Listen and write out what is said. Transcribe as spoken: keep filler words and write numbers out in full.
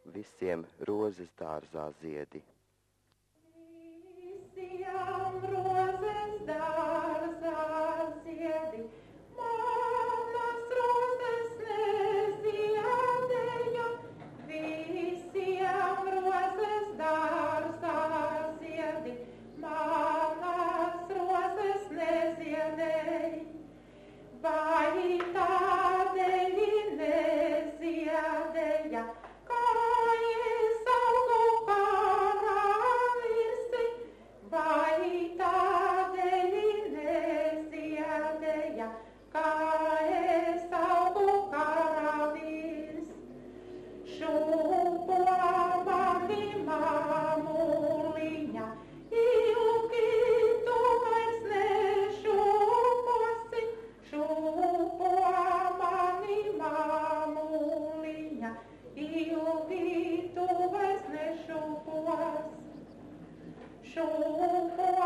visiem rozes dārzā ziedi. Visiem rozes dārzā ziedi, manas rozes neziedēja. Visiem rozes dārzā ziedi, manas rozes neziedēja. Vai tādēļ neziedēja, kā es augu karalisti, vai tādēļ neziedēja, kā es augu karalis. Šūpo mani māmuliņa, ilgi tu vairs nešūposi. Šūpo mani māmuliņa, ilgi tu vairs nešūpos. Šūpo